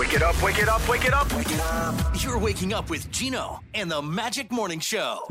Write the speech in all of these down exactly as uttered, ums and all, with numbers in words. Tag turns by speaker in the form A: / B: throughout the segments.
A: Wake it up, wake it up, wake it up.
B: Wake it up. You're waking up with Gino and the Magic Morning Show.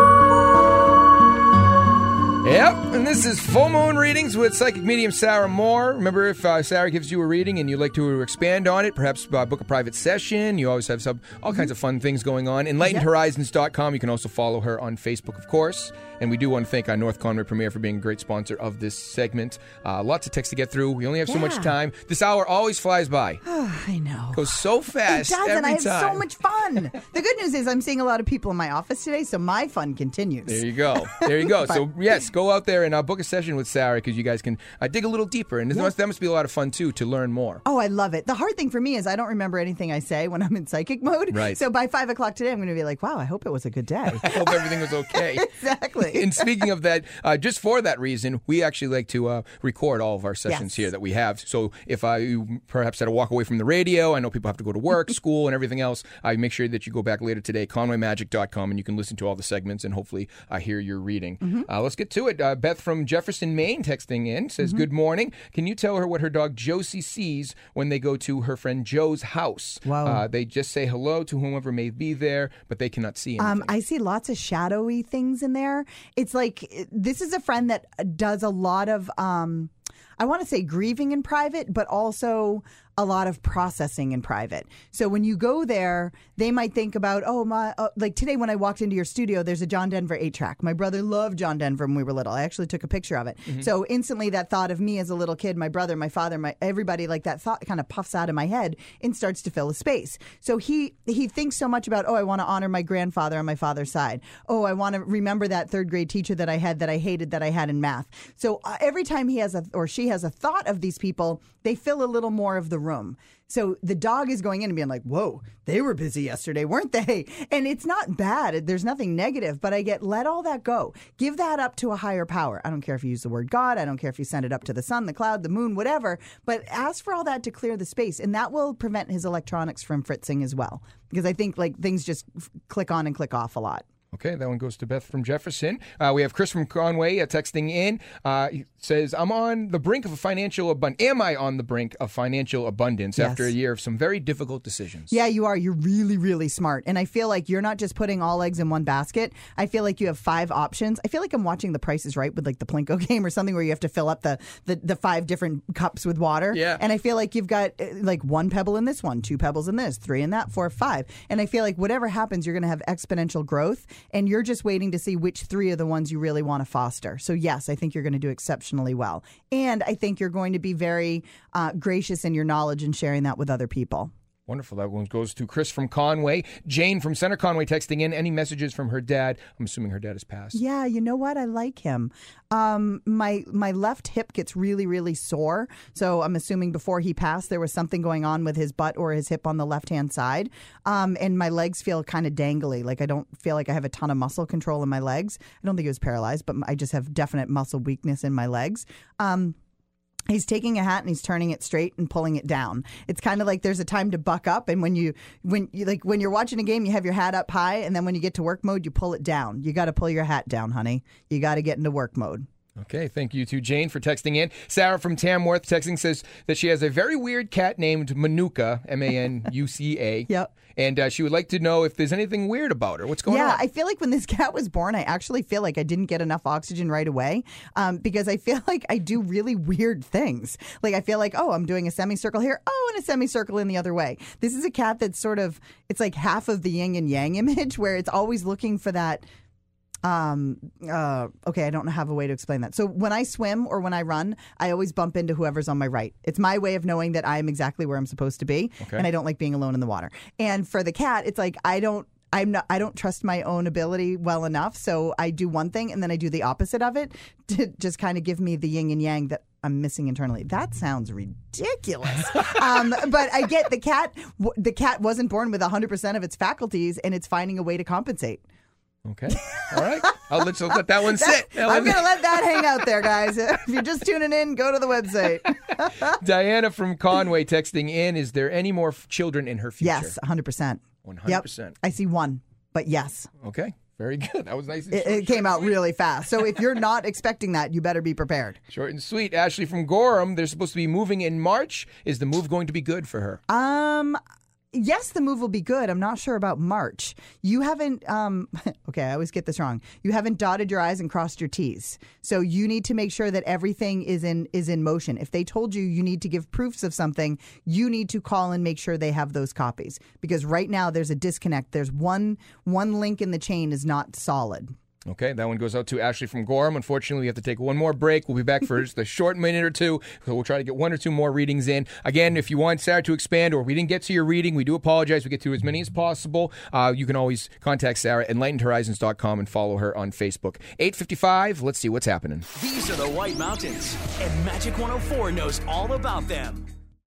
C: Yep, and this is Full Moon Readings with psychic medium Sarah Moore. Remember, if uh, Sarah gives you a reading and you'd like to expand on it, perhaps uh, book a private session. You always have some all kinds of fun things going on. enlightened horizons dot com. You can also follow her on Facebook, of course. And we do want to thank our North Conway Premier for being a great sponsor of this segment. Uh, lots of text to get through. We only have so
D: Yeah.
C: much time. This hour always flies by.
D: Oh, I know.
C: Goes so fast
D: It does,
C: every
D: and I have
C: time.
D: so much fun. The good news is I'm seeing a lot of people in my office today, so my fun continues.
C: There you go. There you go.
D: But-
C: So, yes, go out there and uh, book a session with Sarah because you guys can uh, dig a little deeper. And this
D: Yeah.
C: must, that must be a lot of fun, too, to learn more.
D: Oh, I love it. The hard thing for me is I don't remember anything I say when I'm in psychic mode.
C: Right.
D: So by five o'clock today, I'm going to be like, wow, I hope it was a good day.
C: I hope everything was okay.
D: Exactly.
C: And speaking of that, uh, just for that reason, we actually like to uh, record all of our sessions
D: Yes.
C: here that we have. So if uh, you perhaps had to walk away from the radio, I know people have to go to work, school, and everything else, I make sure that you go back later today, conway magic dot com, and you can listen to all the segments and hopefully uh, hear your reading.
D: Mm-hmm.
C: Uh, let's get to it. Uh, Beth from Jefferson, Maine, texting in, says,
D: Mm-hmm.
C: good morning. Can you tell her what her dog Josie sees when they go to her friend Joe's house?
D: Wow.
C: Uh, they just say hello to whomever may be there, but they cannot see anything.
D: Um, I see lots of shadowy things in there. It's like this is a friend that does a lot of, um, I want to say grieving in private, but also a lot of processing in private. So when you go there, they might think about, oh, my, uh, like today when I walked into your studio, there's a John Denver eight track. My brother loved John Denver when we were little. I actually took a picture of it.
C: Mm-hmm.
D: So instantly that thought of me as a little kid, my brother, my father, my everybody, like that thought kind of puffs out of my head and starts to fill a space. So he, he thinks so much about, oh, I want to honor my grandfather on my father's side. Oh, I want to remember that third grade teacher that I had that I hated that I had in math. So uh, every time he has a, or she has a thought of these people, they fill a little more of the room. So the dog is going in and being like, whoa, they were busy yesterday, weren't they? And it's not bad. There's nothing negative, but I get, let all that go. Give that up to a higher power. I don't care if you use the word God. I don't care if you send it up to the sun, the cloud, the moon, whatever. But ask for all that to clear the space. And that will prevent his electronics from fritzing as well. Because I think like things just f- click on and click off a lot.
C: Okay, that one goes to Beth from Jefferson. Uh, we have Chris from Conway uh, texting in. Uh, he says, I'm on the brink of a financial abundance. Am I on the brink of financial abundance
D: Yes.
C: after a year of some very difficult decisions?
D: Yeah, you are. You're really, really smart. And I feel like you're not just putting all eggs in one basket. I feel like you have five options. I feel like I'm watching The Price is Right with like the Plinko game or something where you have to fill up the, the, the five different cups with water.
C: Yeah.
D: And I feel like you've got uh, like one pebble in this one, two pebbles in this, three in that, four, five. And I feel like whatever happens, you're going to have exponential growth. And you're just waiting to see which three are the ones you really want to foster. So yes, I think you're going to do exceptionally well. And I think you're going to be very uh, gracious in your knowledge and sharing that with other people.
C: Wonderful. That one goes to Chris from Conway. Jane from Center Conway texting in. Any messages from her dad? I'm assuming her dad has passed.
D: Yeah, you know what? I like him. Um, my my left hip gets really, really sore. So I'm assuming before he passed, there was something going on with his butt or his hip on the left-hand side. Um, and my legs feel kind of dangly. Like I don't feel like I have a ton of muscle control in my legs. I don't think he was paralyzed, but I just have definite muscle weakness in my legs. Um He's taking a hat and he's turning it straight and pulling it down. It's kind of like there's a time to buck up, and when you when you like when you're watching a game, you have your hat up high, and then when you get to work mode, you pull it down. You got to pull your hat down, honey. You got to get into work mode.
C: Okay, thank you to Jane for texting in. Sarah from Tamworth texting says that she has a very weird cat named Manuka, M A N U C A.
D: Yep.
C: And uh, she would like to know if there's anything weird about her. What's going
D: yeah,
C: on?
D: I feel like when this cat was born, I actually feel like I didn't get enough oxygen right away um, because I feel like I do really weird things. Like I feel like, oh, I'm doing a semicircle here. Oh, and a semicircle in the other way. This is a cat that's sort of, it's like half of the yin and yang image where it's always looking for that. Um, uh, okay, I don't have a way to explain that. So when I swim or when I run, I always bump into whoever's on my right. It's my way of knowing that I'm exactly where I'm supposed to be.
C: Okay.
D: And I don't like being alone in the water. And for the cat, it's like, I don't, I'm not, I don't trust my own ability well enough. So I do one thing and then I do the opposite of it to just kind of give me the yin and yang that I'm missing internally. That sounds ridiculous. um, but I get the cat, the cat wasn't born with one hundred percent of its faculties and it's finding a way to compensate.
C: Okay. All right. I'll let, let that one sit.
D: That, I'm going to let that hang out there, guys. If you're just tuning in, go to the website.
C: Diana from Conway texting in. Is there any more f- children in her future?
D: Yes, one hundred percent.
C: one hundred percent.
D: Yep. I see one, but yes.
C: Okay. Very good. That was nice. And
D: It,
C: short,
D: it came
C: short,
D: out
C: sweet.
D: really fast. So if you're not expecting that, you better be prepared.
C: Short and sweet. Ashley from Gorham, they're supposed to be moving in March. Is the move going to be good for her?
D: Um, yes, the move will be good. I'm not sure about March. You haven't, um, okay, I always get this wrong. You haven't dotted your I's and crossed your T's. So you need to make sure that everything is in is in motion. If they told you you need to give proofs of something, you need to call and make sure they have those copies. Because right now there's a disconnect. There's one one link in the chain is not solid.
C: Okay, that one goes out to Ashley from Gorham. Unfortunately, we have to take one more break. We'll be back for just a short minute or two. So we'll try to get one or two more readings in. Again, if you want Sarah to expand or we didn't get to your reading, we do apologize. We get to as many as possible. Uh, you can always contact Sarah at enlightened horizons dot com and follow her on Facebook. eight fifty-five, let's see what's happening.
B: These are the White Mountains, and Magic one oh four knows all about them.